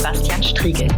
Sebastian Striegel.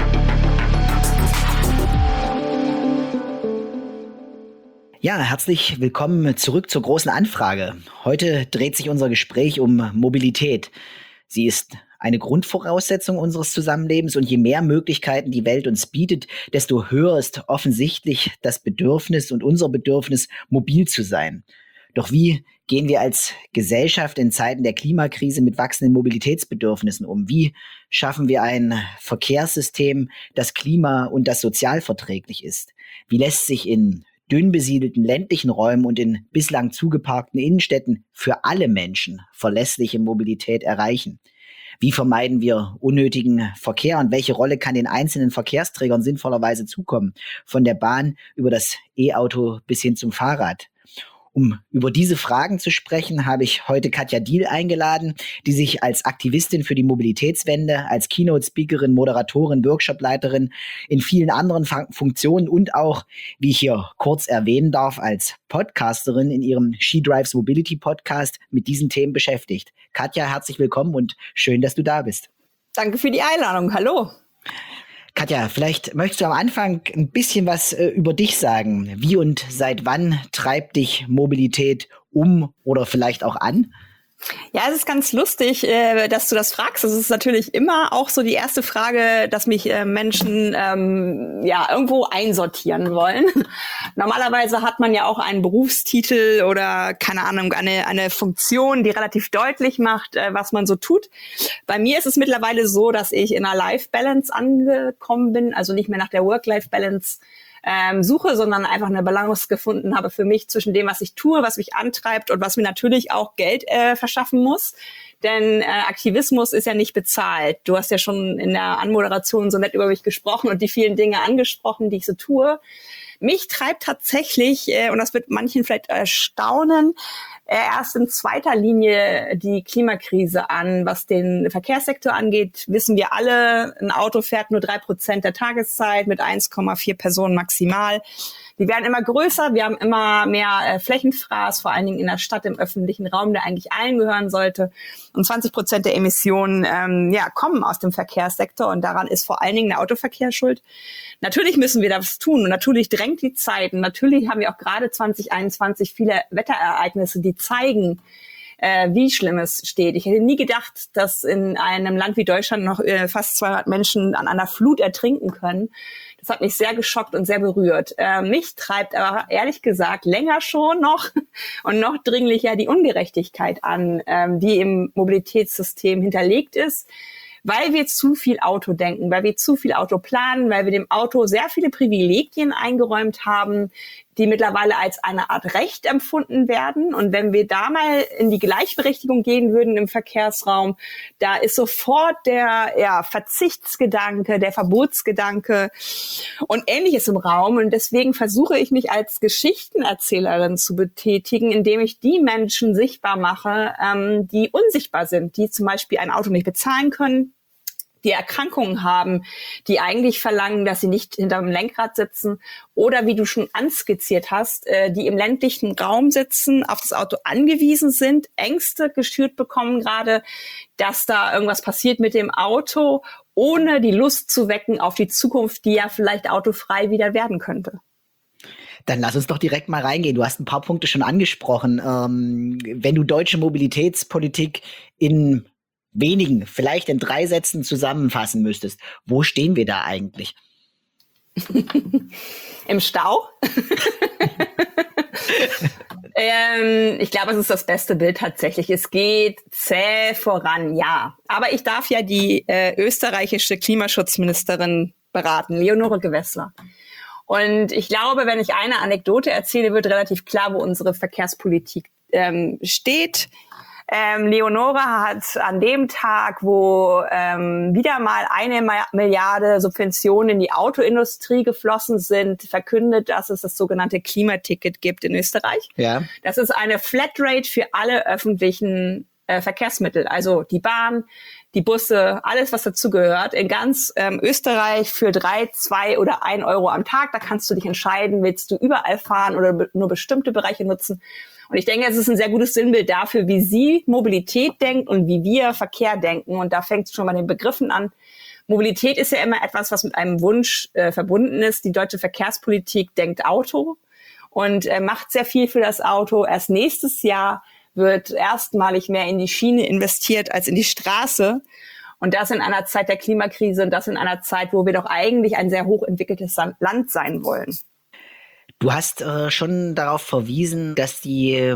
Ja, herzlich willkommen zurück zur großen Anfrage. Heute dreht sich unser Gespräch um Mobilität. Sie ist eine Grundvoraussetzung unseres Zusammenlebens und je mehr Möglichkeiten die Welt uns bietet, desto höher ist offensichtlich das Bedürfnis und unser Bedürfnis, mobil zu sein. Doch wie gehen wir als Gesellschaft in Zeiten der Klimakrise mit wachsenden Mobilitätsbedürfnissen um? Wie schaffen wir ein Verkehrssystem, das klima- und das sozialverträglich ist? Wie lässt sich in dünn besiedelten ländlichen Räumen und in bislang zugeparkten Innenstädten für alle Menschen verlässliche Mobilität erreichen? Wie vermeiden wir unnötigen Verkehr und welche Rolle kann den einzelnen Verkehrsträgern sinnvollerweise zukommen? Von der Bahn über das E-Auto bis hin zum Fahrrad. Um über diese Fragen zu sprechen, habe ich heute Katja Diehl eingeladen, die sich als Aktivistin für die Mobilitätswende, als Keynote-Speakerin, Moderatorin, Workshopleiterin in vielen anderen Funktionen und auch, wie ich hier kurz erwähnen darf, als Podcasterin in ihrem She Drives Mobility Podcast mit diesen Themen beschäftigt. Katja, herzlich willkommen und schön, dass du da bist. Danke für die Einladung. Hallo. Katja, vielleicht möchtest du am Anfang ein bisschen was über dich sagen. Wie und seit wann treibt dich Mobilität um oder vielleicht auch an? Ja, es ist ganz lustig, dass du das fragst. Das ist natürlich immer auch so die erste Frage, dass mich Menschen irgendwo einsortieren wollen. Normalerweise hat man ja auch einen Berufstitel oder, keine Ahnung, eine Funktion, die relativ deutlich macht, was man so tut. Bei mir ist es mittlerweile so, dass ich in einer Life-Balance angekommen bin, also nicht mehr nach der Work-Life-Balance suche, sondern einfach eine Balance gefunden habe für mich zwischen dem, was ich tue, was mich antreibt und was mir natürlich auch Geld verschaffen muss. Denn Aktivismus ist ja nicht bezahlt. Du hast ja schon in der Anmoderation so nett über mich gesprochen und die vielen Dinge angesprochen, die ich so tue. Mich treibt tatsächlich, und das wird manchen vielleicht erstaunen, erst in zweiter Linie die Klimakrise an. Was den Verkehrssektor angeht, wissen wir alle, ein Auto fährt nur 3% der Tageszeit mit 1,4 Personen maximal. Die werden immer größer, wir haben immer mehr Flächenfraß, vor allen Dingen in der Stadt, im öffentlichen Raum, der eigentlich allen gehören sollte. Und 20% der Emissionen kommen aus dem Verkehrssektor und daran ist vor allen Dingen der Autoverkehr schuld. Natürlich müssen wir das tun und natürlich drängt die Zeit und natürlich haben wir auch gerade 2021 viele Wetterereignisse, die zeigen, wie schlimm es steht. Ich hätte nie gedacht, dass in einem Land wie Deutschland noch fast 200 Menschen an einer Flut ertrinken können. Das hat mich sehr geschockt und sehr berührt. Mich treibt aber ehrlich gesagt länger schon noch und noch dringlicher die Ungerechtigkeit an, die im Mobilitätssystem hinterlegt ist, weil wir zu viel Auto denken, weil wir zu viel Auto planen, weil wir dem Auto sehr viele Privilegien eingeräumt haben, die mittlerweile als eine Art Recht empfunden werden. Und wenn wir da mal in die Gleichberechtigung gehen würden im Verkehrsraum, da ist sofort der Verzichtsgedanke, der Verbotsgedanke und Ähnliches im Raum. Und deswegen versuche ich mich als Geschichtenerzählerin zu betätigen, indem ich die Menschen sichtbar mache, die unsichtbar sind, die zum Beispiel ein Auto nicht bezahlen können, die Erkrankungen haben, die eigentlich verlangen, dass sie nicht hinterm Lenkrad sitzen oder wie du schon anskizziert hast, die im ländlichen Raum sitzen, auf das Auto angewiesen sind, Ängste geschürt bekommen gerade, dass da irgendwas passiert mit dem Auto, ohne die Lust zu wecken auf die Zukunft, die ja vielleicht autofrei wieder werden könnte. Dann lass uns doch direkt mal reingehen. Du hast ein paar Punkte schon angesprochen. Wenn du deutsche Mobilitätspolitik in wenigen, vielleicht in 3 Sätzen zusammenfassen müsstest, wo stehen wir da eigentlich? Im Stau? Ich glaube, es ist das beste Bild tatsächlich. Es geht zäh voran, ja. Aber ich darf ja die österreichische Klimaschutzministerin beraten, Leonore Gewessler. Und ich glaube, wenn ich eine Anekdote erzähle, wird relativ klar, wo unsere Verkehrspolitik steht. Leonore hat an dem Tag, wo wieder mal 1 Milliarde Subventionen in die Autoindustrie geflossen sind, verkündet, dass es das sogenannte Klimaticket gibt in Österreich. Ja. Das ist eine Flatrate für alle öffentlichen Verkehrsmittel, also die Bahn, die Busse, alles, was dazugehört, in ganz Österreich für 3, 2 oder 1 Euro am Tag. Da kannst du dich entscheiden, willst du überall fahren oder nur bestimmte Bereiche nutzen. Und ich denke, es ist ein sehr gutes Sinnbild dafür, wie sie Mobilität denkt und wie wir Verkehr denken. Und da fängt es schon bei den Begriffen an. Mobilität ist ja immer etwas, was mit einem Wunsch verbunden ist. Die deutsche Verkehrspolitik denkt Auto und macht sehr viel für das Auto. Erst nächstes Jahr wird erstmalig mehr in die Schiene investiert als in die Straße. Und das in einer Zeit der Klimakrise und das in einer Zeit, wo wir doch eigentlich ein sehr hochentwickeltes Land sein wollen. Du hast schon darauf verwiesen, dass die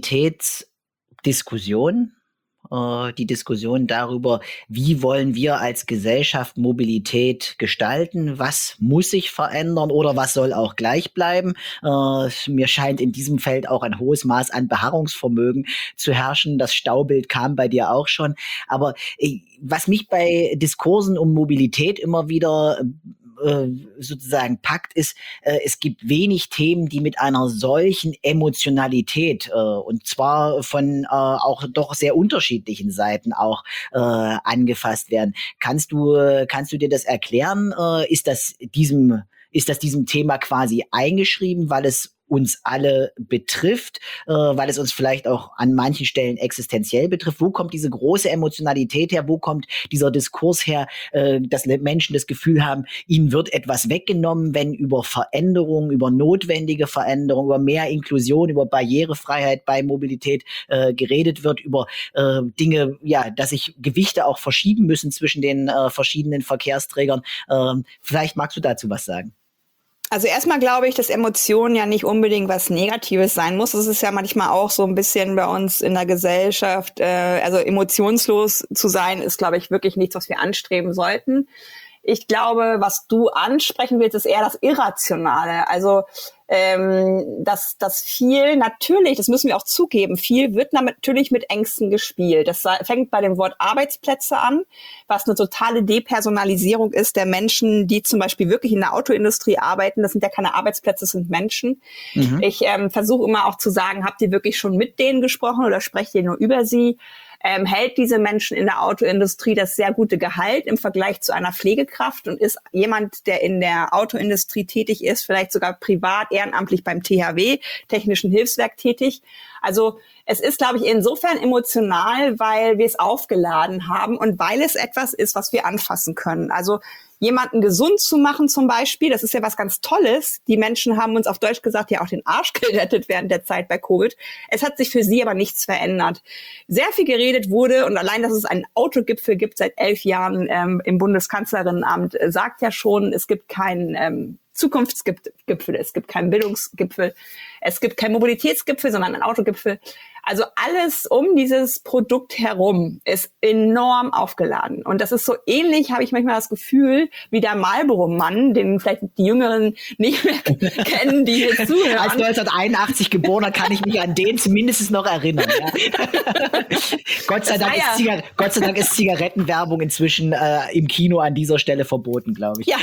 Mobilitätsdiskussion, die Diskussion darüber, wie wollen wir als Gesellschaft Mobilität gestalten, was muss sich verändern oder was soll auch gleich bleiben. Mir scheint in diesem Feld auch ein hohes Maß an Beharrungsvermögen zu herrschen. Das Staubild kam bei dir auch schon. Aber was mich bei Diskursen um Mobilität immer wieder sozusagen packt, ist, es gibt wenig Themen, die mit einer solchen Emotionalität und zwar von auch doch sehr unterschiedlichen Seiten auch angefasst werden. Kannst du dir das erklären? Ist das diesem Thema quasi eingeschrieben, weil es uns alle betrifft, weil es uns vielleicht auch an manchen Stellen existenziell betrifft? Wo kommt diese große Emotionalität her? Wo kommt dieser Diskurs her, dass Menschen das Gefühl haben, ihnen wird etwas weggenommen, wenn über Veränderungen, über notwendige Veränderungen, über mehr Inklusion, über Barrierefreiheit bei Mobilität geredet wird, über Dinge, ja, dass sich Gewichte auch verschieben müssen zwischen den verschiedenen Verkehrsträgern. Vielleicht magst du dazu was sagen. Also erstmal glaube ich, dass Emotionen ja nicht unbedingt was Negatives sein muss. Das ist ja manchmal auch so ein bisschen bei uns in der Gesellschaft. Also emotionslos zu sein, ist, glaube ich, wirklich nichts, was wir anstreben sollten. Ich glaube, was du ansprechen willst, ist eher das Irrationale. Also das viel, natürlich, das müssen wir auch zugeben, viel wird natürlich mit Ängsten gespielt. Das fängt bei dem Wort Arbeitsplätze an, was eine totale Depersonalisierung ist der Menschen, die zum Beispiel wirklich in der Autoindustrie arbeiten. Das sind ja keine Arbeitsplätze, das sind Menschen. Mhm. Ich versuche immer auch zu sagen, habt ihr wirklich schon mit denen gesprochen oder sprecht ihr nur über sie? Hält diese Menschen in der Autoindustrie das sehr gute Gehalt im Vergleich zu einer Pflegekraft und ist jemand, der in der Autoindustrie tätig ist, vielleicht sogar privat, ehrenamtlich beim THW, Technischen Hilfswerk tätig. Also es ist, glaube ich, insofern emotional, weil wir es aufgeladen haben und weil es etwas ist, was wir anfassen können. Also jemanden gesund zu machen zum Beispiel, das ist ja was ganz Tolles. Die Menschen haben uns auf Deutsch gesagt ja auch den Arsch gerettet während der Zeit bei Covid. Es hat sich für sie aber nichts verändert. Sehr viel geredet wurde und allein, dass es einen Autogipfel gibt seit 11 Jahren im Bundeskanzlerinnenamt, sagt ja schon, es gibt keinen Zukunftsgipfel, es gibt keinen Bildungsgipfel, es gibt keinen Mobilitätsgipfel, sondern einen Autogipfel. Also alles um dieses Produkt herum ist enorm aufgeladen. Und das ist so ähnlich, habe ich manchmal das Gefühl, wie der Marlboro-Mann, den vielleicht die Jüngeren nicht mehr kennen, die hier zuhören. Als 1981 geborener kann ich mich an den zumindest noch erinnern. Ja. Gott sei Dank ist Zigarettenwerbung inzwischen im Kino an dieser Stelle verboten, glaube ich. Ja,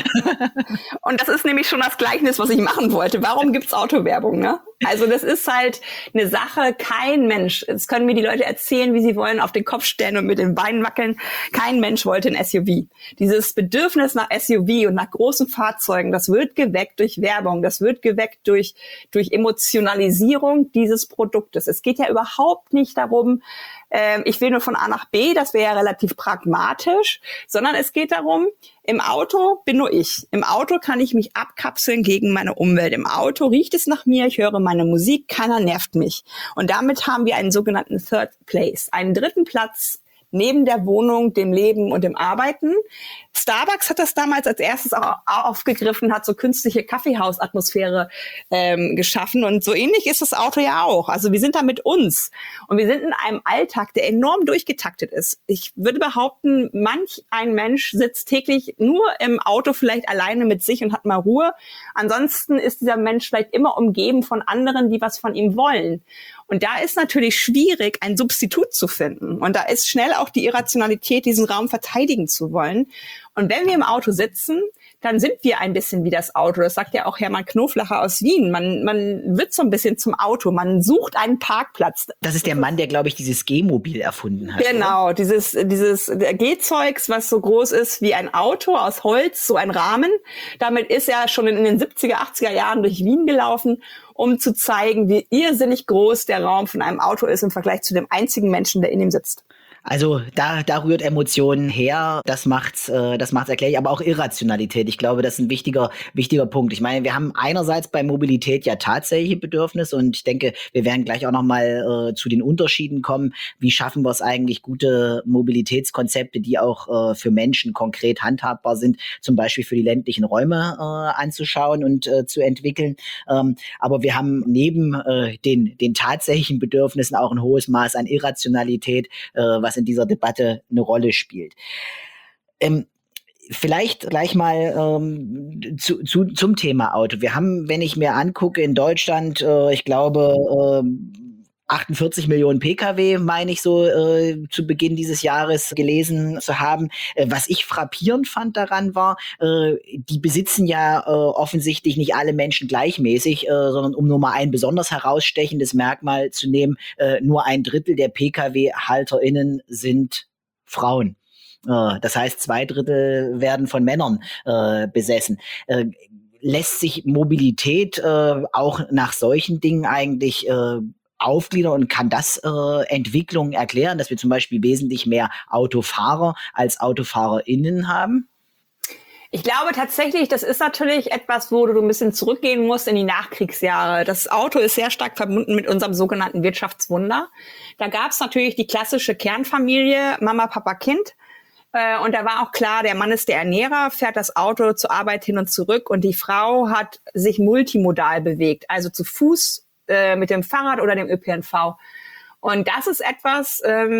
und das ist nämlich schon das Gleichnis, was ich machen wollte. Warum gibt's Autowerbung, ne? Also das ist halt eine Sache, kein Mensch, das können mir die Leute erzählen, wie sie wollen, auf den Kopf stellen und mit den Beinen wackeln, kein Mensch wollte ein SUV. Dieses Bedürfnis nach SUV und nach großen Fahrzeugen, das wird geweckt durch Werbung, das wird geweckt durch Emotionalisierung dieses Produktes. Es geht ja überhaupt nicht darum, ich will nur von A nach B, das wäre ja relativ pragmatisch, sondern es geht darum, im Auto bin nur ich. Im Auto kann ich mich abkapseln gegen meine Umwelt. Im Auto riecht es nach mir, ich höre meine Musik, keiner nervt mich. Und damit haben wir einen sogenannten Third Place, einen dritten Platz neben der Wohnung, dem Leben und dem Arbeiten. Starbucks hat das damals als erstes auch aufgegriffen, hat so künstliche Kaffeehausatmosphäre geschaffen und so ähnlich ist das Auto ja auch. Also wir sind da mit uns und wir sind in einem Alltag, der enorm durchgetaktet ist. Ich würde behaupten, manch ein Mensch sitzt täglich nur im Auto vielleicht alleine mit sich und hat mal Ruhe. Ansonsten ist dieser Mensch vielleicht immer umgeben von anderen, die was von ihm wollen. Und da ist natürlich schwierig, ein Substitut zu finden. Und da ist schnell auch die Irrationalität, diesen Raum verteidigen zu wollen. Und wenn wir im Auto sitzen, dann sind wir ein bisschen wie das Auto. Das sagt ja auch Hermann Knoflacher aus Wien. Man wird so ein bisschen zum Auto. Man sucht einen Parkplatz. Das ist der Mann, der, glaube ich, dieses G-Mobil erfunden hat. Genau, oder? dieses G-Zeugs, was so groß ist wie ein Auto aus Holz, so ein Rahmen. Damit ist er schon in den 70er, 80er Jahren durch Wien gelaufen, um zu zeigen, wie irrsinnig groß der Raum von einem Auto ist im Vergleich zu dem einzigen Menschen, der in ihm sitzt. Also da rührt Emotionen her, das macht's erklärlich, aber auch Irrationalität. Ich glaube, das ist ein wichtiger Punkt. Ich meine, wir haben einerseits bei Mobilität ja tatsächliche Bedürfnisse und ich denke, wir werden gleich auch noch mal zu den Unterschieden kommen. Wie schaffen wir es eigentlich, gute Mobilitätskonzepte, die auch für Menschen konkret handhabbar sind, zum Beispiel für die ländlichen Räume anzuschauen und zu entwickeln. Aber wir haben neben den tatsächlichen Bedürfnissen auch ein hohes Maß an Irrationalität, was in dieser Debatte eine Rolle spielt. Vielleicht gleich mal zum Thema Auto. Wir haben, wenn ich mir angucke, in Deutschland, ich glaube, 48 Millionen Pkw, meine ich so, zu Beginn dieses Jahres gelesen zu haben. Was ich frappierend fand daran war, die besitzen ja offensichtlich nicht alle Menschen gleichmäßig, sondern um nur mal ein besonders herausstechendes Merkmal zu nehmen, nur 1/3 der Pkw-HalterInnen sind Frauen. Das heißt, 2/3 werden von Männern besessen. Lässt sich Mobilität auch nach solchen Dingen eigentlich aufgliedern und kann das Entwicklungen erklären, dass wir zum Beispiel wesentlich mehr Autofahrer als AutofahrerInnen haben? Ich glaube tatsächlich, das ist natürlich etwas, wo du ein bisschen zurückgehen musst in die Nachkriegsjahre. Das Auto ist sehr stark verbunden mit unserem sogenannten Wirtschaftswunder. Da gab es natürlich die klassische Kernfamilie, Mama, Papa, Kind. Und da war auch klar, der Mann ist der Ernährer, fährt das Auto zur Arbeit hin und zurück und die Frau hat sich multimodal bewegt, also zu Fuß, mit dem Fahrrad oder dem ÖPNV. Und das ist etwas,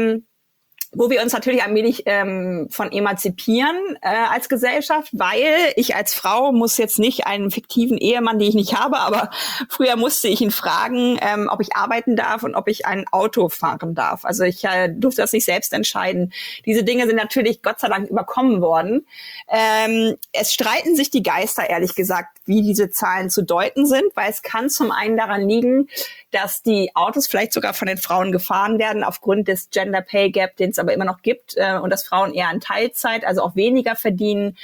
wo wir uns natürlich allmählich von emanzipieren als Gesellschaft, weil ich als Frau muss jetzt nicht einen fiktiven Ehemann, den ich nicht habe, aber früher musste ich ihn fragen, ob ich arbeiten darf und ob ich ein Auto fahren darf. Also ich durfte das nicht selbst entscheiden. Diese Dinge sind natürlich Gott sei Dank überkommen worden. Es streiten sich die Geister, ehrlich gesagt, wie diese Zahlen zu deuten sind, weil es kann zum einen daran liegen, dass die Autos vielleicht sogar von den Frauen gefahren werden aufgrund des Gender Pay Gap, den es aber immer noch gibt, und dass Frauen eher in Teilzeit, also auch weniger verdienen,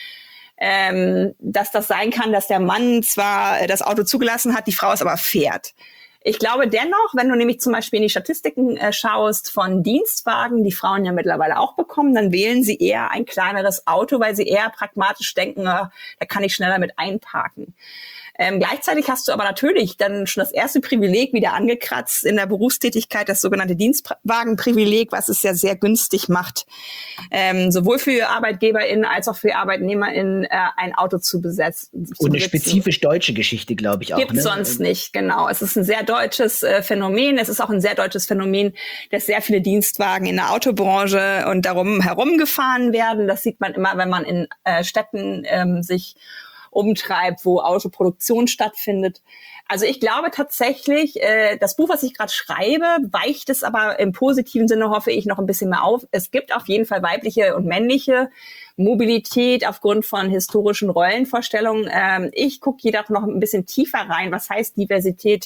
dass das sein kann, dass der Mann zwar das Auto zugelassen hat, die Frau es aber fährt. Ich glaube dennoch, wenn du nämlich zum Beispiel in die Statistiken schaust von Dienstwagen, die Frauen ja mittlerweile auch bekommen, dann wählen sie eher ein kleineres Auto, weil sie eher pragmatisch denken, da kann ich schneller mit einparken. Gleichzeitig hast du aber natürlich dann schon das erste Privileg wieder angekratzt in der Berufstätigkeit, das sogenannte Dienstwagenprivileg, was es ja sehr günstig macht, sowohl für ArbeitgeberInnen als auch für ArbeitnehmerInnen ein Auto zu besetzen. Und eine spezifisch deutsche Geschichte, glaube ich auch. Gibt sonst nicht, genau. Es ist ein sehr deutsches Phänomen. Es ist auch ein sehr deutsches Phänomen, dass sehr viele Dienstwagen in der Autobranche und darum herumgefahren werden. Das sieht man immer, wenn man in Städten sich umtreibt, wo Autoproduktion stattfindet. Also ich glaube tatsächlich, das Buch, was ich gerade schreibe, weicht es aber im positiven Sinne, hoffe ich, noch ein bisschen mehr auf. Es gibt auf jeden Fall weibliche und männliche Mobilität aufgrund von historischen Rollenvorstellungen. Ich gucke jedoch noch ein bisschen tiefer rein. Was heißt Diversität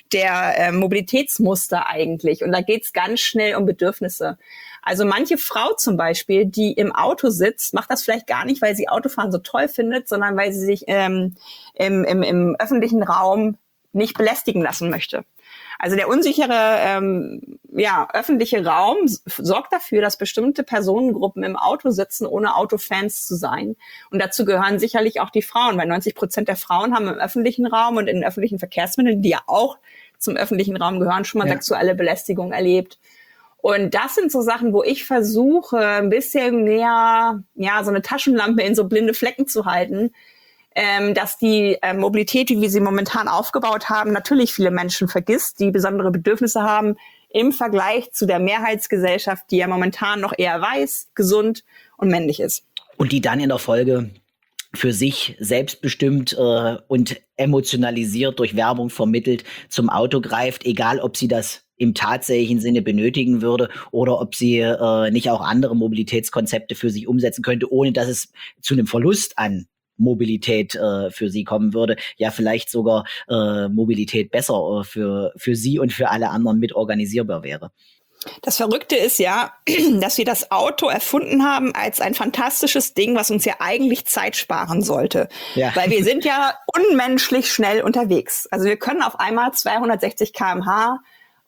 der Mobilitätsmuster eigentlich? Und da geht es ganz schnell um Bedürfnisse. Also manche Frau zum Beispiel, die im Auto sitzt, macht das vielleicht gar nicht, weil sie Autofahren so toll findet, sondern weil sie sich im öffentlichen Raum nicht belästigen lassen möchte. Also der unsichere öffentliche Raum sorgt dafür, dass bestimmte Personengruppen im Auto sitzen, ohne Autofans zu sein. Und dazu gehören sicherlich auch die Frauen, weil 90% der Frauen haben im öffentlichen Raum und in den öffentlichen Verkehrsmitteln, die ja auch zum öffentlichen Raum gehören, schon mal sexuelle Belästigung erlebt. Und das sind so Sachen, wo ich versuche, ein bisschen mehr, so eine Taschenlampe in so blinde Flecken zu halten, dass die Mobilität, wie wir sie momentan aufgebaut haben, natürlich viele Menschen vergisst, die besondere Bedürfnisse haben im Vergleich zu der Mehrheitsgesellschaft, die ja momentan noch eher weiß, gesund und männlich ist. Und die dann in der Folge für sich selbstbestimmt und emotionalisiert durch Werbung vermittelt zum Auto greift, egal ob sie das im tatsächlichen Sinne benötigen würde oder ob sie nicht auch andere Mobilitätskonzepte für sich umsetzen könnte, ohne dass es zu einem Verlust an Mobilität für sie kommen würde. Ja, vielleicht sogar Mobilität besser für sie und für alle anderen mit organisierbar wäre. Das Verrückte ist ja, dass wir das Auto erfunden haben als ein fantastisches Ding, was uns ja eigentlich Zeit sparen sollte. Ja. Weil wir sind ja unmenschlich schnell unterwegs. Also wir können auf einmal 260 km/h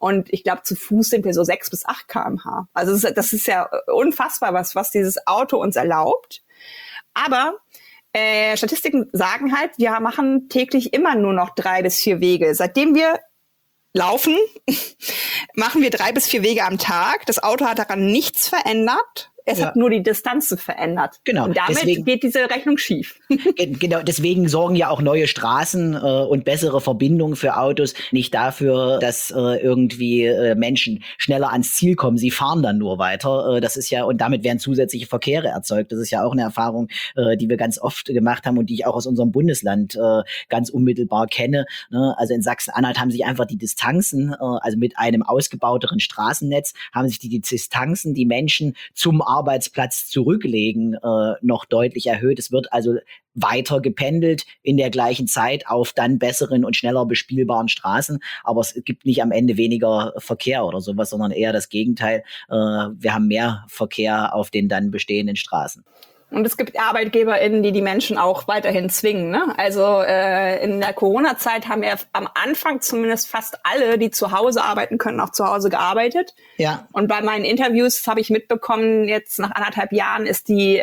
Und ich glaube, zu Fuß sind wir so 6 bis 8 km/h. Also das ist ja unfassbar, was dieses Auto uns erlaubt. Aber Statistiken sagen halt, wir machen täglich immer nur noch 3 bis 4 Wege. Seitdem wir laufen, machen wir 3 bis 4 Wege am Tag. Das Auto hat daran nichts verändert. Es hat nur die Distanzen verändert. Genau. Und damit geht diese Rechnung schief. Genau, deswegen sorgen ja auch neue Straßen und bessere Verbindungen für Autos nicht dafür, dass irgendwie Menschen schneller ans Ziel kommen. Sie fahren dann nur weiter. Das ist ja, und damit werden zusätzliche Verkehre erzeugt. Das ist ja auch eine Erfahrung, die wir ganz oft gemacht haben und die ich auch aus unserem Bundesland ganz unmittelbar kenne. Ne? Also in Sachsen-Anhalt haben sich einfach die Distanzen, also mit einem ausgebauteren Straßennetz, haben sich die Distanzen, die Menschen zum Arbeitsplatz zurücklegen, noch deutlich erhöht. Es wird also weiter gependelt in der gleichen Zeit auf dann besseren und schneller bespielbaren Straßen. Aber es gibt nicht am Ende weniger Verkehr oder sowas, sondern eher das Gegenteil. Wir haben mehr Verkehr auf den dann bestehenden Straßen. Und es gibt ArbeitgeberInnen, die Menschen auch weiterhin zwingen. Ne? Also in der Corona-Zeit haben ja am Anfang zumindest fast alle, die zu Hause arbeiten können, auch zu Hause gearbeitet. Ja. Und bei meinen Interviews habe ich mitbekommen, jetzt nach 1,5 Jahren ist das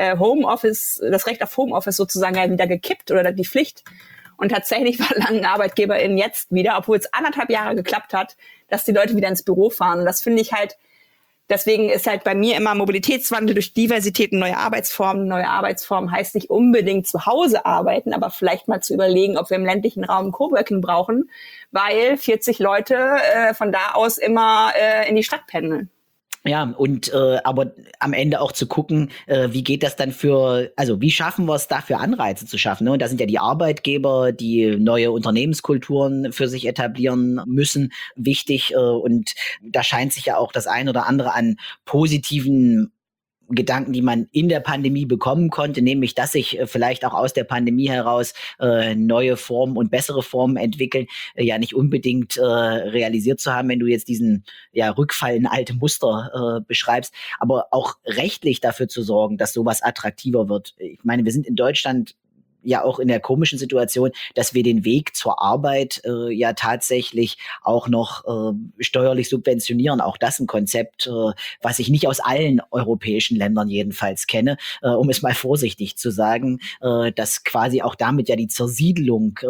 Recht auf Homeoffice sozusagen ja wieder gekippt oder die Pflicht. Und tatsächlich verlangen ArbeitgeberInnen jetzt wieder, obwohl es 1,5 Jahre geklappt hat, dass die Leute wieder ins Büro fahren. Und das finde ich halt. Deswegen ist halt bei mir immer Mobilitätswandel durch Diversität und neue Arbeitsformen. Neue Arbeitsformen heißt nicht unbedingt zu Hause arbeiten, aber vielleicht mal zu überlegen, ob wir im ländlichen Raum Coworking brauchen, weil 40 Leute von da aus immer in die Stadt pendeln. Ja, und aber am Ende auch zu gucken, wie geht das dann wie schaffen wir es dafür Anreize zu schaffen? Ne? Und da sind ja die Arbeitgeber, die neue Unternehmenskulturen für sich etablieren müssen, wichtig. Und da scheint sich ja auch das ein oder andere an positiven Gedanken, die man in der Pandemie bekommen konnte, nämlich, dass sich vielleicht auch aus der Pandemie heraus neue Formen und bessere Formen entwickeln, ja nicht unbedingt realisiert zu haben, wenn du jetzt diesen Rückfall in alte Muster beschreibst, aber auch rechtlich dafür zu sorgen, dass sowas attraktiver wird. Ich meine, wir sind in Deutschland ja auch in der komischen Situation, dass wir den Weg zur Arbeit ja tatsächlich auch noch steuerlich subventionieren. Auch das ein Konzept, was ich nicht aus allen europäischen Ländern jedenfalls kenne, um es mal vorsichtig zu sagen, dass quasi auch damit ja die Zersiedelung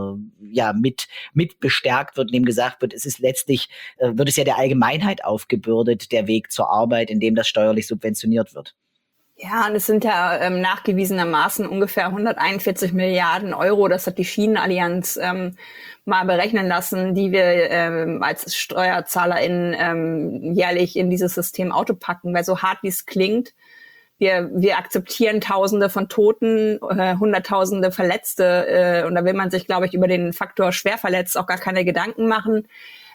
mit bestärkt wird, indem gesagt wird, es ist letztlich, wird es ja der Allgemeinheit aufgebürdet, der Weg zur Arbeit, indem das steuerlich subventioniert wird. Ja, und es sind ja nachgewiesenermaßen ungefähr 141 Milliarden Euro. Das hat die Schienenallianz mal berechnen lassen, die wir als SteuerzahlerInnen jährlich in dieses System Auto packen. Weil so hart wie es klingt, wir akzeptieren Tausende von Toten, Hunderttausende Verletzte. Und da will man sich, glaube ich, über den Faktor schwer verletzt auch gar keine Gedanken machen.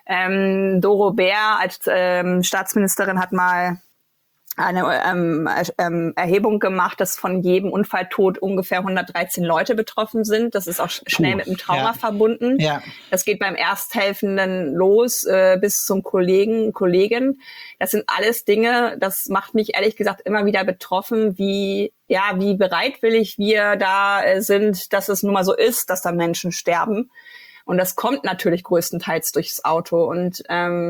Doro Bär als Staatsministerin hat mal eine Erhebung gemacht, dass von jedem Unfalltod ungefähr 113 Leute betroffen sind. Das ist auch schnell mit einem Trauma verbunden. Ja. Das geht beim Ersthelfenden los bis zum Kollegin. Das sind alles Dinge, das macht mich ehrlich gesagt immer wieder betroffen, wie bereitwillig wir da sind, dass es nun mal so ist, dass da Menschen sterben. Und das kommt natürlich größtenteils durchs Auto. Und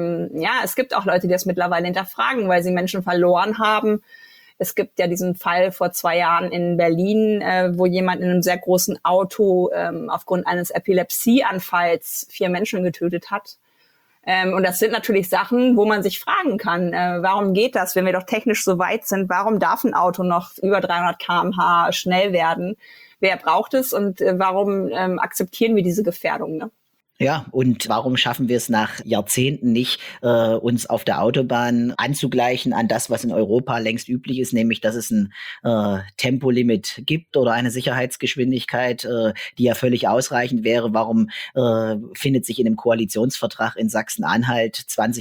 es gibt auch Leute, die das mittlerweile hinterfragen, weil sie Menschen verloren haben. Es gibt ja diesen Fall vor 2 Jahren in Berlin, wo jemand in einem sehr großen Auto aufgrund eines Epilepsieanfalls 4 Menschen getötet hat. Und das sind natürlich Sachen, wo man sich fragen kann, warum geht das, wenn wir doch technisch so weit sind? Warum darf ein Auto noch über 300 km/h schnell werden? Wer braucht es und warum akzeptieren wir diese Gefährdung? Ne? Ja, und warum schaffen wir es nach Jahrzehnten nicht, uns auf der Autobahn anzugleichen an das, was in Europa längst üblich ist, nämlich, dass es ein Tempolimit gibt oder eine Sicherheitsgeschwindigkeit, die ja völlig ausreichend wäre. Warum findet sich in dem Koalitionsvertrag in Sachsen-Anhalt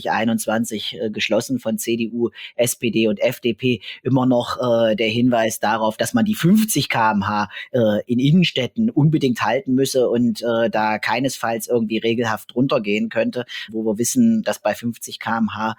2021 geschlossen von CDU, SPD und FDP immer noch der Hinweis darauf, dass man die 50 km/h in Innenstädten unbedingt halten müsse und da keinesfalls irgendwie irgendwie regelhaft runtergehen könnte, wo wir wissen, dass bei 50 km/h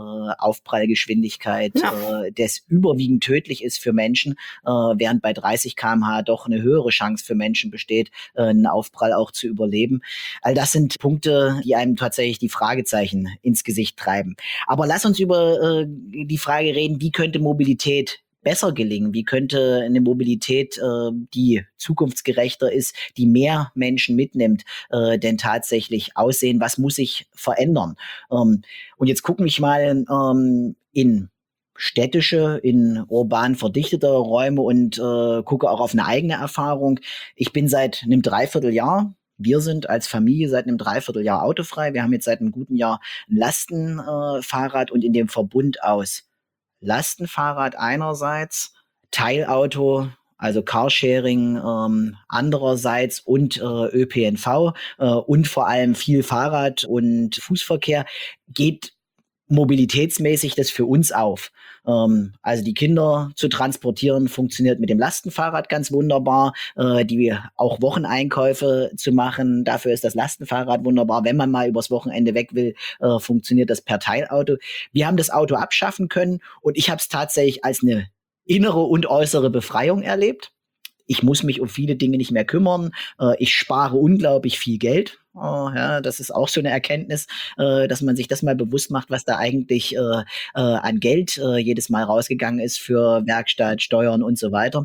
Aufprallgeschwindigkeit das überwiegend tödlich ist für Menschen, während bei 30 km/h doch eine höhere Chance für Menschen besteht, einen Aufprall auch zu überleben. All das sind Punkte, die einem tatsächlich die Fragezeichen ins Gesicht treiben. Aber lass uns über die Frage reden, wie könnte Mobilität besser gelingen? Wie könnte eine Mobilität, die zukunftsgerechter ist, die mehr Menschen mitnimmt, denn tatsächlich aussehen? Was muss sich verändern? Und jetzt gucke ich mal in städtische, in urban verdichtete Räume und gucke auch auf eine eigene Erfahrung. Ich bin seit einem Dreivierteljahr, wir sind als Familie seit einem Dreivierteljahr autofrei. Wir haben jetzt seit einem guten Jahr ein Lastenfahrrad und in dem Verbund aus Lastenfahrrad einerseits, Teilauto, also Carsharing andererseits und ÖPNV und vor allem viel Fahrrad und Fußverkehr geht mobilitätsmäßig das für uns auf. Also die Kinder zu transportieren funktioniert mit dem Lastenfahrrad ganz wunderbar. Die auch Wocheneinkäufe zu machen, dafür ist das Lastenfahrrad wunderbar. Wenn man mal übers Wochenende weg will, funktioniert das per Teilauto. Wir haben das Auto abschaffen können und ich habe es tatsächlich als eine innere und äußere Befreiung erlebt. Ich muss mich um viele Dinge nicht mehr kümmern. Ich spare unglaublich viel Geld. Ja, das ist auch so eine Erkenntnis, dass man sich das mal bewusst macht, was da eigentlich an Geld jedes Mal rausgegangen ist für Werkstatt, Steuern und so weiter.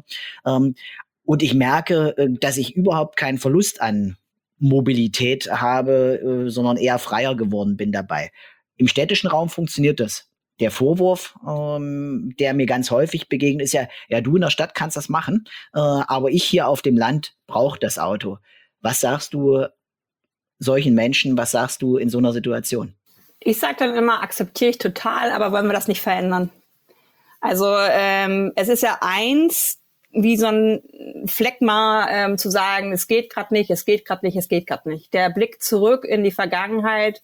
Und ich merke, dass ich überhaupt keinen Verlust an Mobilität habe, sondern eher freier geworden bin dabei. Im städtischen Raum funktioniert das. Der Vorwurf, der mir ganz häufig begegnet, ist ja, du in der Stadt kannst das machen, aber ich hier auf dem Land brauche das Auto. Was sagst du solchen Menschen, was sagst du in so einer Situation? Ich sage dann immer, akzeptiere ich total, aber wollen wir das nicht verändern? Also es ist ja eins, wie so ein Phlegma zu sagen, es geht gerade nicht, es geht gerade nicht, es geht gerade nicht. Der Blick zurück in die Vergangenheit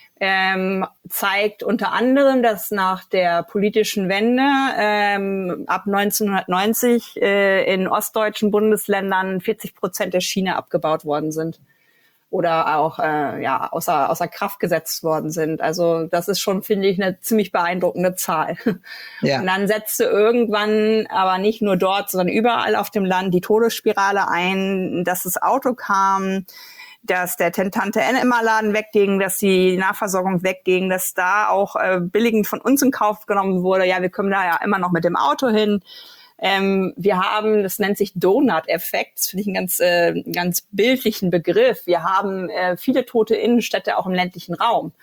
zeigt unter anderem, dass nach der politischen Wende ab 1990 in ostdeutschen Bundesländern 40% der Schiene abgebaut worden sind oder auch außer Kraft gesetzt worden sind. Also das ist schon, finde ich, eine ziemlich beeindruckende Zahl. Ja. Und dann setzte irgendwann, aber nicht nur dort, sondern überall auf dem Land die Todesspirale ein, dass das Auto kam, dass der Tante-Emma-Laden wegging, dass die Nahversorgung wegging, dass da auch billigend von uns in Kauf genommen wurde. Ja, wir kommen da ja immer noch mit dem Auto hin. Wir haben, das nennt sich Donut-Effekt, das finde ich einen ganz bildlichen Begriff. Wir haben viele tote Innenstädte auch im ländlichen Raum.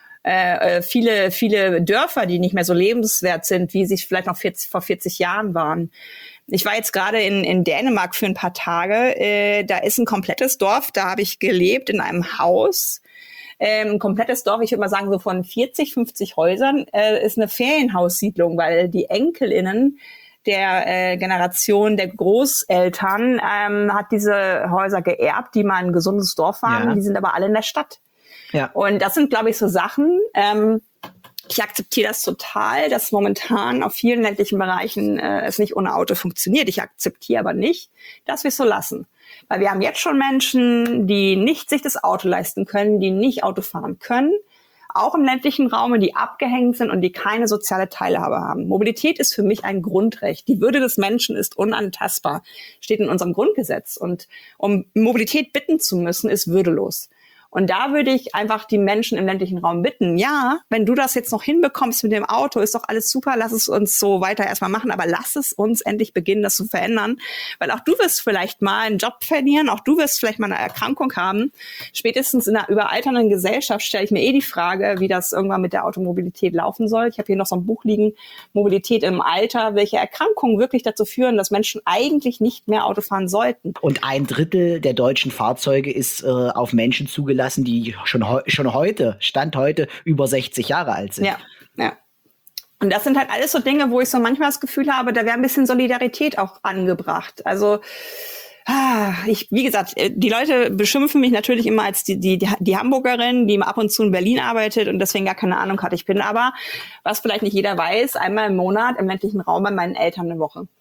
Viele Dörfer, die nicht mehr so lebenswert sind, wie sie vielleicht noch vor 40 Jahren waren. Ich war jetzt gerade in Dänemark für ein paar Tage. Da ist ein komplettes Dorf, da habe ich gelebt in einem Haus. Ein komplettes Dorf, ich würde mal sagen so von 40, 50 Häusern, ist eine Ferienhaussiedlung, weil die EnkelInnen der Generation der Großeltern hat diese Häuser geerbt, die mal ein gesundes Dorf waren. Ja. Die sind aber alle in der Stadt. Ja. Und das sind, glaube ich, so Sachen, ich akzeptiere das total, dass momentan auf vielen ländlichen Bereichen es nicht ohne Auto funktioniert. Ich akzeptiere aber nicht, dass wir es so lassen. Weil wir haben jetzt schon Menschen, die nicht sich das Auto leisten können, die nicht Auto fahren können, auch im ländlichen Raum, die abgehängt sind und die keine soziale Teilhabe haben. Mobilität ist für mich ein Grundrecht. Die Würde des Menschen ist unantastbar, steht in unserem Grundgesetz. Und um Mobilität bitten zu müssen, ist würdelos. Und da würde ich einfach die Menschen im ländlichen Raum bitten, ja, wenn du das jetzt noch hinbekommst mit dem Auto, ist doch alles super, lass es uns so weiter erstmal machen, aber lass es uns endlich beginnen, das zu verändern, weil auch du wirst vielleicht mal einen Job verlieren, auch du wirst vielleicht mal eine Erkrankung haben. Spätestens in einer überalternden Gesellschaft stelle ich mir die Frage, wie das irgendwann mit der Automobilität laufen soll. Ich habe hier noch so ein Buch liegen, Mobilität im Alter, welche Erkrankungen wirklich dazu führen, dass Menschen eigentlich nicht mehr Auto fahren sollten. Und 1/3 der deutschen Fahrzeuge ist auf Menschen zugelassen, die schon heute, Stand heute, über 60 Jahre alt sind. Ja, ja. Und das sind halt alles so Dinge, wo ich so manchmal das Gefühl habe, da wäre ein bisschen Solidarität auch angebracht. Also wie gesagt, die Leute beschimpfen mich natürlich immer als die Hamburgerin, die ab und zu in Berlin arbeitet und deswegen gar keine Ahnung hat. Ich bin aber, was vielleicht nicht jeder weiß, einmal im Monat im ländlichen Raum bei meinen Eltern eine Woche.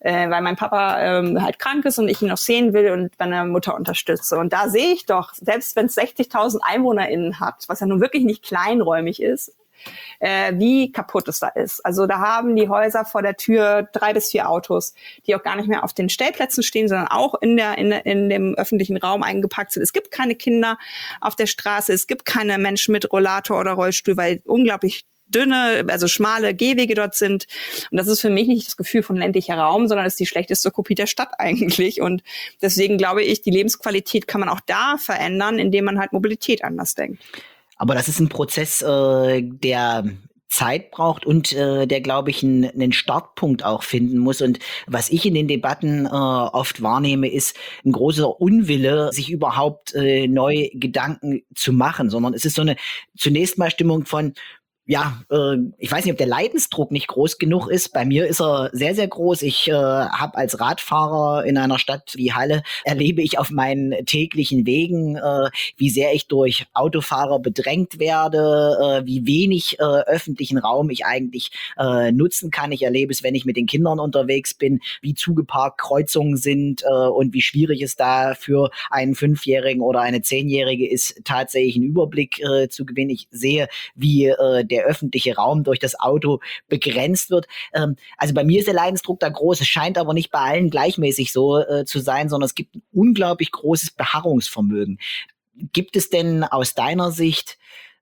weil mein Papa halt krank ist und ich ihn noch sehen will und meine Mutter unterstütze. Und da sehe ich doch, selbst wenn es 60.000 EinwohnerInnen hat, was ja nun wirklich nicht kleinräumig ist, wie kaputt es da ist. Also da haben die Häuser vor der Tür 3 bis 4 Autos, die auch gar nicht mehr auf den Stellplätzen stehen, sondern auch in dem öffentlichen Raum eingepackt sind. Es gibt keine Kinder auf der Straße, es gibt keine Menschen mit Rollator oder Rollstuhl, weil unglaublich dünne, also schmale Gehwege dort sind. Und das ist für mich nicht das Gefühl von ländlicher Raum, sondern ist die schlechteste Kopie der Stadt eigentlich. Und deswegen glaube ich, die Lebensqualität kann man auch da verändern, indem man halt Mobilität anders denkt. Aber das ist ein Prozess, der Zeit braucht und der, glaube ich, einen Startpunkt auch finden muss. Und was ich in den Debatten oft wahrnehme, ist ein großer Unwille, sich überhaupt neue Gedanken zu machen, sondern es ist so eine zunächst mal Stimmung von, ja, ich weiß nicht, ob der Leidensdruck nicht groß genug ist. Bei mir ist er sehr, sehr groß. Ich habe als Radfahrer in einer Stadt wie Halle, erlebe ich auf meinen täglichen Wegen, wie sehr ich durch Autofahrer bedrängt werde, wie wenig öffentlichen Raum ich eigentlich nutzen kann. Ich erlebe es, wenn ich mit den Kindern unterwegs bin, wie zugeparkt Kreuzungen sind und wie schwierig es da für einen 5-Jährigen oder eine 10-Jährige ist, tatsächlich einen Überblick zu gewinnen. Ich sehe, wie der öffentliche Raum durch das Auto begrenzt wird. Also bei mir ist der Leidensdruck da groß. Es scheint aber nicht bei allen gleichmäßig so zu sein, sondern es gibt ein unglaublich großes Beharrungsvermögen. Gibt es denn aus deiner Sicht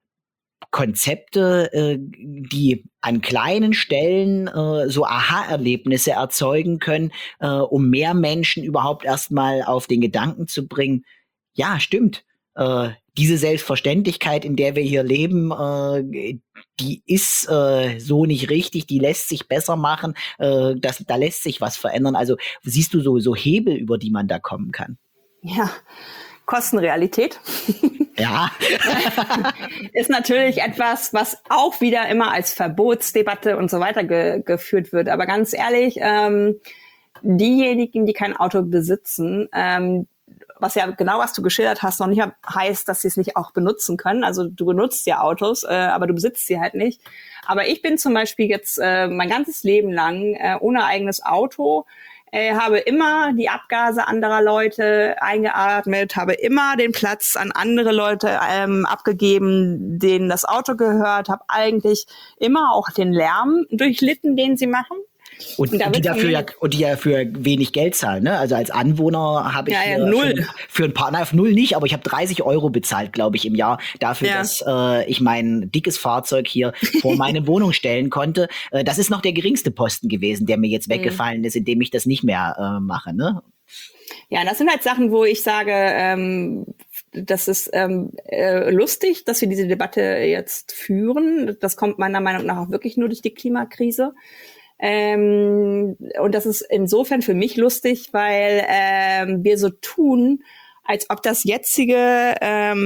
Konzepte, die an kleinen Stellen so Aha-Erlebnisse erzeugen können, um mehr Menschen überhaupt erstmal auf den Gedanken zu bringen, ja, stimmt, diese Selbstverständlichkeit, in der wir hier leben, die ist so nicht richtig, die lässt sich besser machen, da lässt sich was verändern. Also siehst du so Hebel, über die man da kommen kann? Ja, Kostenrealität. Ja. Ist natürlich etwas, was auch wieder immer als Verbotsdebatte und so weiter geführt wird. Aber ganz ehrlich, diejenigen, die kein Auto besitzen, was ja genau, was du geschildert hast, noch nicht heißt, dass sie es nicht auch benutzen können. Also du benutzt ja Autos, aber du besitzt sie halt nicht. Aber ich bin zum Beispiel jetzt mein ganzes Leben lang ohne eigenes Auto, habe immer die Abgase anderer Leute eingeatmet, habe immer den Platz an andere Leute abgegeben, denen das Auto gehört, habe eigentlich immer auch den Lärm durchlitten, den sie machen. Und die ja für wenig Geld zahlen, ne? Also als Anwohner habe ich null. Für ein paar, auf null nicht, aber ich habe 30 € bezahlt, glaube ich, im Jahr dafür, dass ich mein dickes Fahrzeug hier vor meine Wohnung stellen konnte. Das ist noch der geringste Posten gewesen, der mir jetzt weggefallen ist, indem ich das nicht mehr mache, ne? Ja, das sind halt Sachen, wo ich sage, das ist lustig, dass wir diese Debatte jetzt führen. Das kommt meiner Meinung nach auch wirklich nur durch die Klimakrise. Und das ist insofern für mich lustig, weil wir so tun, als ob das jetzige,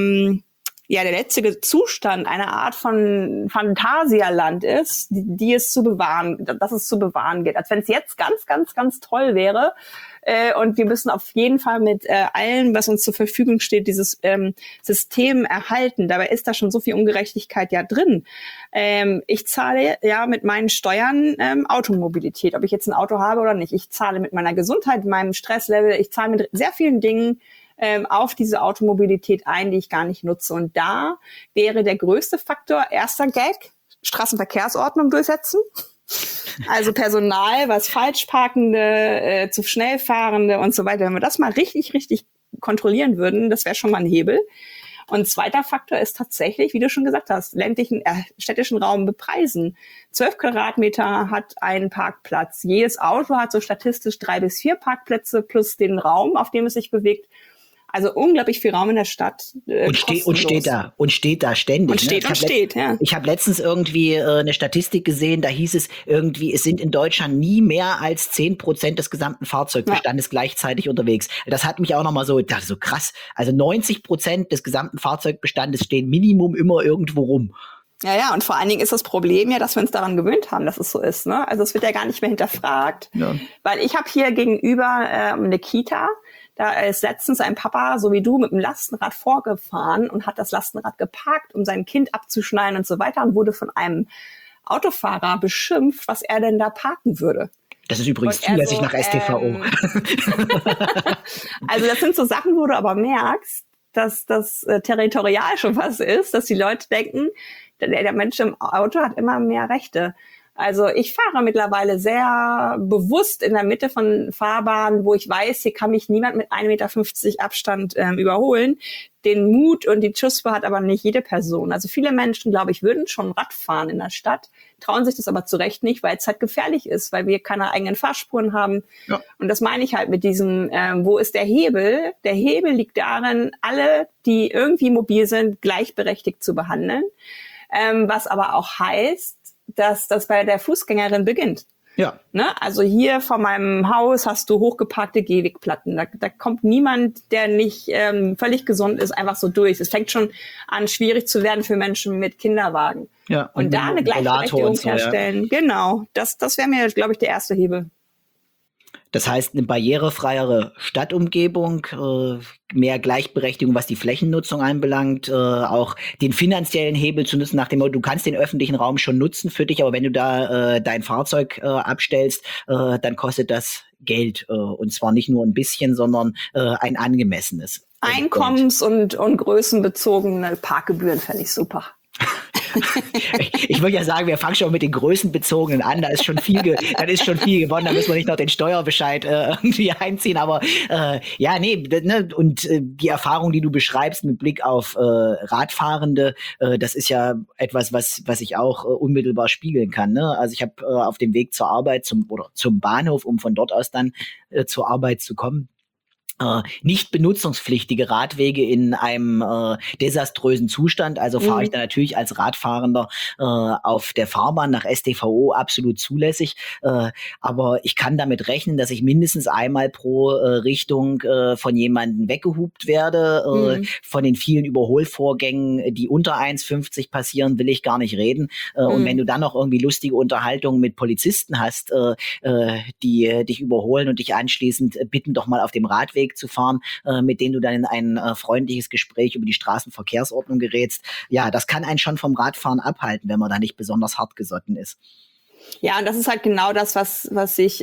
der jetzige Zustand eine Art von Phantasialand ist, die es zu bewahren, dass es zu bewahren gilt. Als wenn es jetzt ganz, ganz, ganz toll wäre. Und wir müssen auf jeden Fall mit allem, was uns zur Verfügung steht, dieses System erhalten. Dabei ist da schon so viel Ungerechtigkeit ja drin. Ich zahle ja mit meinen Steuern Automobilität, ob ich jetzt ein Auto habe oder nicht. Ich zahle mit meiner Gesundheit, meinem Stresslevel, ich zahle mit sehr vielen Dingen auf diese Automobilität ein, die ich gar nicht nutze. Und da wäre der größte Faktor, erster Gag, Straßenverkehrsordnung durchsetzen. Also Personal, was Falschparkende, zu schnell fahrende und so weiter. Wenn wir das mal richtig, richtig kontrollieren würden, das wäre schon mal ein Hebel. Und zweiter Faktor ist tatsächlich, wie du schon gesagt hast, ländlichen, städtischen Raum bepreisen. 12 Quadratmeter hat ein Parkplatz. Jedes Auto hat so statistisch 3 bis 4 Parkplätze plus den Raum, auf dem es sich bewegt. Also unglaublich viel Raum in der Stadt. Und steht da ständig. Ich habe letztens irgendwie eine Statistik gesehen, da hieß es irgendwie, es sind in Deutschland nie mehr als 10% des gesamten Fahrzeugbestandes gleichzeitig unterwegs. Das hat mich auch nochmal so krass. Also 90% des gesamten Fahrzeugbestandes stehen Minimum immer irgendwo rum. Ja, und vor allen Dingen ist das Problem ja, dass wir uns daran gewöhnt haben, dass es so ist. Ne? Also es wird ja gar nicht mehr hinterfragt. Ja. Weil ich habe hier gegenüber eine Kita. Da ist letztens ein Papa, so wie du, mit dem Lastenrad vorgefahren und hat das Lastenrad geparkt, um sein Kind abzuschneiden und so weiter und wurde von einem Autofahrer beschimpft, was er denn da parken würde. Das ist übrigens Und er zulässig so, nach StVO. Also das sind so Sachen, wo du aber merkst, dass das territorial schon was ist, dass die Leute denken, der Mensch im Auto hat immer mehr Rechte. Also ich fahre mittlerweile sehr bewusst in der Mitte von Fahrbahnen, wo ich weiß, hier kann mich niemand mit 1,50 Meter Abstand überholen. Den Mut und die Chutzpe hat aber nicht jede Person. Also viele Menschen, glaube ich, würden schon Rad fahren in der Stadt, trauen sich das aber zu Recht nicht, weil es halt gefährlich ist, weil wir keine eigenen Fahrspuren haben. Ja. Und das meine ich halt mit diesem, wo ist der Hebel? Der Hebel liegt darin, alle, die irgendwie mobil sind, gleichberechtigt zu behandeln. Was aber auch heißt, dass das bei der Fußgängerin beginnt. Ja. Ne? Also hier vor meinem Haus hast du hochgeparkte Gehwegplatten. Da kommt niemand, der nicht völlig gesund ist, einfach so durch. Es fängt schon an, schwierig zu werden für Menschen mit Kinderwagen. Ja, und da eine Gleichberechtigung so, herstellen. Ja. Genau, das wäre mir, glaube ich, der erste Hebel. Das heißt, eine barrierefreiere Stadtumgebung, mehr Gleichberechtigung, was die Flächennutzung anbelangt, auch den finanziellen Hebel zu nutzen, nach dem Motto, du kannst den öffentlichen Raum schon nutzen für dich, aber wenn du da dein Fahrzeug abstellst, dann kostet das Geld. Und zwar nicht nur ein bisschen, sondern ein angemessenes. Einkommens- und größenbezogene Parkgebühren fände ich super. Ich würde ja sagen, wir fangen schon mit den Größenbezogenen an. Da ist schon viel gewonnen. Da müssen wir nicht noch den Steuerbescheid irgendwie einziehen. Aber ja, nee, ne? Und die Erfahrung, die du beschreibst mit Blick auf Radfahrende, das ist ja etwas, was ich auch unmittelbar spiegeln kann. Ne? Also ich habe auf dem Weg zur Arbeit zum Bahnhof, um von dort aus dann zur Arbeit zu kommen, nicht benutzungspflichtige Radwege in einem desaströsen Zustand. Also fahre ich da natürlich als Radfahrender auf der Fahrbahn nach StVO absolut zulässig. Aber ich kann damit rechnen, dass ich mindestens einmal pro Richtung von jemandem weggehupt werde. Von den vielen Überholvorgängen, die unter 1,50 passieren, will ich gar nicht reden. Und wenn du dann noch irgendwie lustige Unterhaltungen mit Polizisten hast, die dich überholen und dich anschließend bitten, doch mal auf dem Radweg zu fahren, mit denen du dann in ein freundliches Gespräch über die Straßenverkehrsordnung gerätst. Ja, das kann einen schon vom Radfahren abhalten, wenn man da nicht besonders hart gesotten ist. Ja, und das ist halt genau das, was ich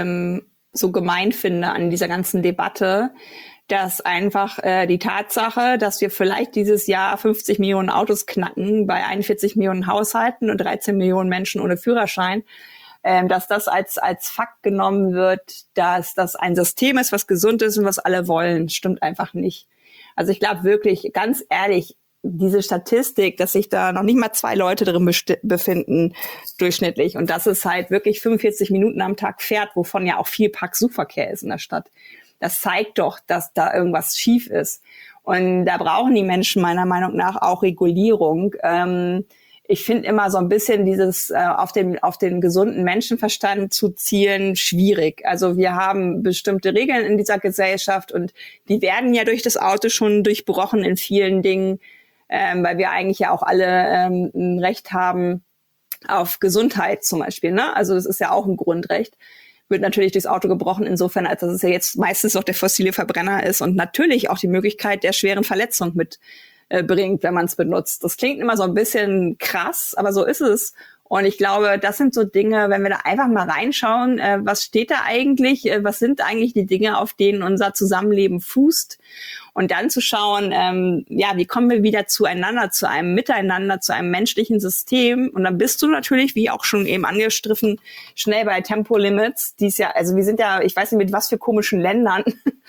so gemein finde an dieser ganzen Debatte, dass einfach die Tatsache, dass wir vielleicht dieses Jahr 50 Millionen Autos knacken bei 41 Millionen Haushalten und 13 Millionen Menschen ohne Führerschein, dass das als Fakt genommen wird, dass das ein System ist, was gesund ist und was alle wollen, stimmt einfach nicht. Also ich glaube wirklich, ganz ehrlich, diese Statistik, dass sich da noch nicht mal 2 Leute drin befinden, durchschnittlich, und dass es halt wirklich 45 Minuten am Tag fährt, wovon ja auch viel Park-Suchverkehr ist in der Stadt, das zeigt doch, dass da irgendwas schief ist. Und da brauchen die Menschen meiner Meinung nach auch Regulierung. Ich finde immer so ein bisschen dieses auf den gesunden Menschenverstand zu zielen schwierig. Also wir haben bestimmte Regeln in dieser Gesellschaft und die werden ja durch das Auto schon durchbrochen in vielen Dingen, weil wir eigentlich ja auch alle ein Recht haben auf Gesundheit zum Beispiel. Ne? Also das ist ja auch ein Grundrecht. Wird natürlich durchs Auto gebrochen, insofern, als dass es ja jetzt meistens noch der fossile Verbrenner ist und natürlich auch die Möglichkeit der schweren Verletzung mit bringt, wenn man es benutzt. Das klingt immer so ein bisschen krass, aber so ist es. Und ich glaube, das sind so Dinge, wenn wir da einfach mal reinschauen, was steht da eigentlich, was sind eigentlich die Dinge, auf denen unser Zusammenleben fußt, und dann zu schauen, ja, wie kommen wir wieder zueinander, zu einem Miteinander, zu einem menschlichen System. Und dann bist du natürlich, wie auch schon eben angestriffen, schnell bei Tempolimits, die es ja, also wir sind ja, ich weiß nicht, mit was für komischen Ländern,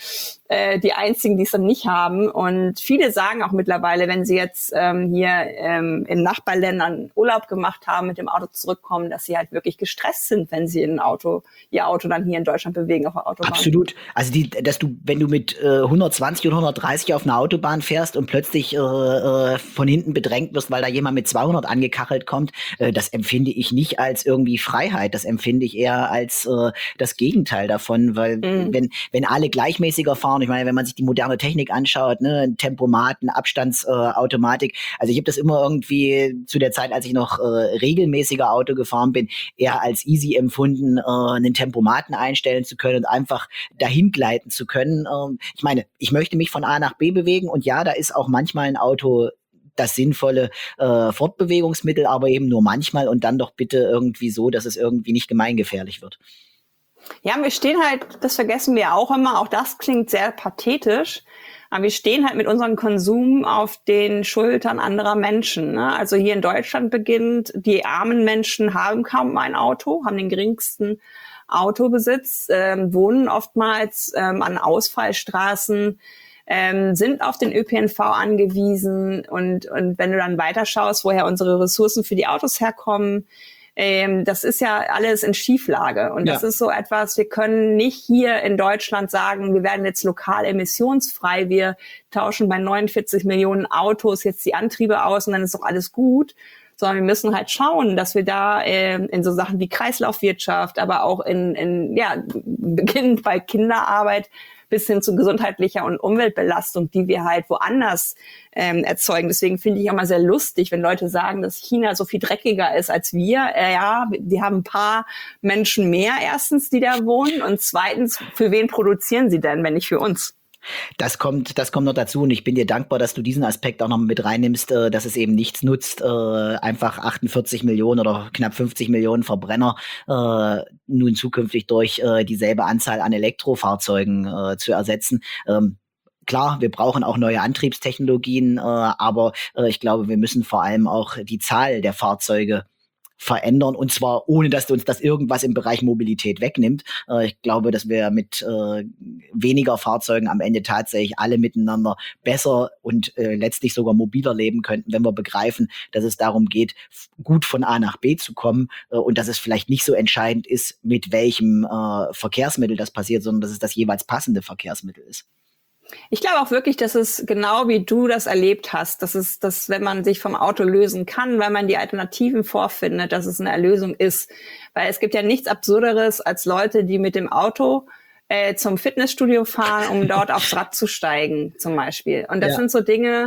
die einzigen, die es dann nicht haben. Und viele sagen auch mittlerweile, wenn sie jetzt hier in Nachbarländern Urlaub gemacht haben, mit dem Auto zurückkommen, dass sie halt wirklich gestresst sind, wenn sie ihr Auto dann hier in Deutschland bewegen auf der Autobahn. Absolut. Also wenn du mit 120 oder 130 auf einer Autobahn fährst und plötzlich von hinten bedrängt wirst, weil da jemand mit 200 angekachelt kommt, das empfinde ich nicht als irgendwie Freiheit. Das empfinde ich eher als das Gegenteil davon, weil wenn alle gleichmäßiger fahren, ich meine, wenn man sich die moderne Technik anschaut, ne, Tempomaten, Abstandsautomatik, also ich habe das immer irgendwie zu der Zeit, als ich noch regelmäßiger Auto gefahren bin, eher als easy empfunden, einen Tempomaten einstellen zu können und einfach dahin gleiten zu können. Ich meine, ich möchte mich von A nach B bewegen und ja, da ist auch manchmal ein Auto das sinnvolle Fortbewegungsmittel, aber eben nur manchmal und dann doch bitte irgendwie so, dass es irgendwie nicht gemeingefährlich wird. Ja, wir stehen halt, das vergessen wir auch immer, auch das klingt sehr pathetisch, aber wir stehen halt mit unserem Konsum auf den Schultern anderer Menschen. Ne? Also hier in Deutschland beginnt, die armen Menschen haben kaum ein Auto, haben den geringsten Autobesitz, wohnen oftmals an Ausfallstraßen, sind auf den ÖPNV angewiesen und wenn du dann weiterschaust, woher unsere Ressourcen für die Autos herkommen, das ist ja alles in Schieflage. Und das ist so etwas, wir können nicht hier in Deutschland sagen, wir werden jetzt lokal emissionsfrei, wir tauschen bei 49 Millionen Autos jetzt die Antriebe aus und dann ist doch alles gut. Sondern wir müssen halt schauen, dass wir da in so Sachen wie Kreislaufwirtschaft, aber auch beginnend bei Kinderarbeit bis hin zu gesundheitlicher und Umweltbelastung, die wir halt woanders erzeugen. Deswegen finde ich auch mal sehr lustig, wenn Leute sagen, dass China so viel dreckiger ist als wir. Die haben ein paar Menschen mehr, erstens, die da wohnen. Und zweitens, für wen produzieren sie denn, wenn nicht für uns? Das kommt noch dazu und ich bin dir dankbar, dass du diesen Aspekt auch noch mit reinnimmst, dass es eben nichts nutzt, einfach 48 Millionen oder knapp 50 Millionen Verbrenner nun zukünftig durch dieselbe Anzahl an Elektrofahrzeugen zu ersetzen. Klar, wir brauchen auch neue Antriebstechnologien, aber ich glaube, wir müssen vor allem auch die Zahl der Fahrzeuge verändern und zwar ohne, dass uns das irgendwas im Bereich Mobilität wegnimmt. Ich glaube, dass wir mit weniger Fahrzeugen am Ende tatsächlich alle miteinander besser und letztlich sogar mobiler leben könnten, wenn wir begreifen, dass es darum geht, gut von A nach B zu kommen und dass es vielleicht nicht so entscheidend ist, mit welchem Verkehrsmittel das passiert, sondern dass es das jeweils passende Verkehrsmittel ist. Ich glaube auch wirklich, dass es genau wie du das erlebt hast, dass wenn man sich vom Auto lösen kann, weil man die Alternativen vorfindet, dass es eine Erlösung ist. Weil es gibt ja nichts Absurderes als Leute, die mit dem Auto zum Fitnessstudio fahren, um dort aufs Rad zu steigen, zum Beispiel. Und das sind so Dinge,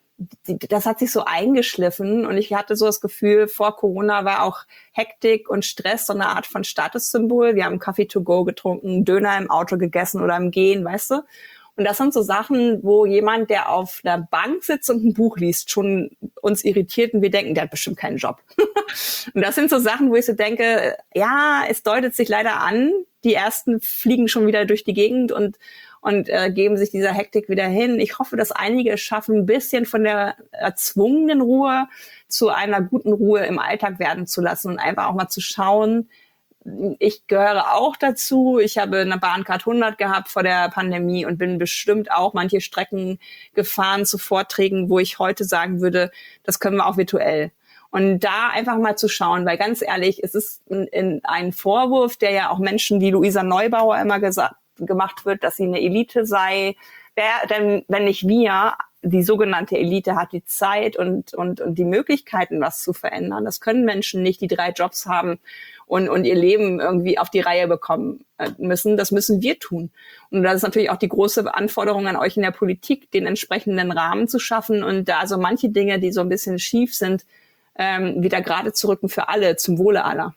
das hat sich so eingeschliffen und ich hatte so das Gefühl, vor Corona war auch Hektik und Stress so eine Art von Statussymbol. Wir haben Kaffee to go getrunken, Döner im Auto gegessen oder im Gehen, weißt du? Und das sind so Sachen, wo jemand, der auf einer Bank sitzt und ein Buch liest, schon uns irritiert und wir denken, der hat bestimmt keinen Job. Und das sind so Sachen, wo ich so denke, ja, es deutet sich leider an, die Ersten fliegen schon wieder durch die Gegend und geben sich dieser Hektik wieder hin. Ich hoffe, dass einige es schaffen, ein bisschen von der erzwungenen Ruhe zu einer guten Ruhe im Alltag werden zu lassen und einfach auch mal zu schauen. Ich gehöre auch dazu. Ich habe eine Bahncard 100 gehabt vor der Pandemie und bin bestimmt auch manche Strecken gefahren zu Vorträgen, wo ich heute sagen würde, das können wir auch virtuell. Und da einfach mal zu schauen, weil ganz ehrlich, es ist ein Vorwurf, der ja auch Menschen wie Luisa Neubauer immer gemacht wird, dass sie eine Elite sei. Wer denn, wenn nicht wir, die sogenannte Elite, hat die Zeit und die Möglichkeiten, was zu verändern. Das können Menschen nicht, die 3 Jobs haben und ihr Leben irgendwie auf die Reihe bekommen müssen. Das müssen wir tun. Und das ist natürlich auch die große Anforderung an euch in der Politik, den entsprechenden Rahmen zu schaffen und da so manche Dinge, die so ein bisschen schief sind, wieder gerade zu rücken für alle, zum Wohle aller.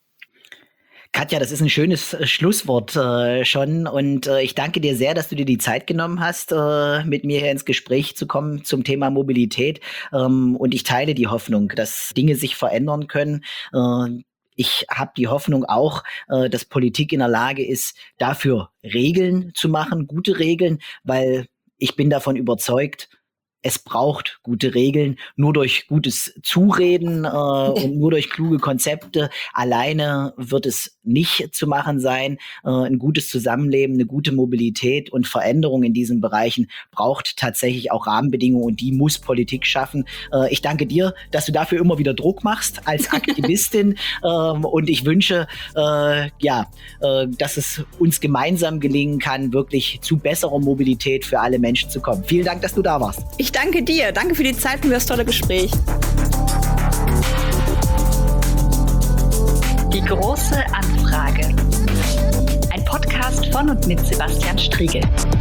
Katja, das ist ein schönes Schlusswort schon und ich danke dir sehr, dass du dir die Zeit genommen hast, mit mir hier ins Gespräch zu kommen zum Thema Mobilität und ich teile die Hoffnung, dass Dinge sich verändern können. Ich habe die Hoffnung auch, dass Politik in der Lage ist, dafür Regeln zu machen, gute Regeln, weil ich bin davon überzeugt, es braucht gute Regeln. Nur durch gutes Zureden und nur durch kluge Konzepte alleine wird es nicht zu machen sein. Ein gutes Zusammenleben, eine gute Mobilität und Veränderung in diesen Bereichen braucht tatsächlich auch Rahmenbedingungen und die muss Politik schaffen. Ich danke dir, dass du dafür immer wieder Druck machst als Aktivistin und ich wünsche, dass es uns gemeinsam gelingen kann, wirklich zu besserer Mobilität für alle Menschen zu kommen. Vielen Dank, dass du da warst. Ich danke dir. Danke für die Zeit und für das tolle Gespräch. Die große Anfrage. Ein Podcast von und mit Sebastian Striegel.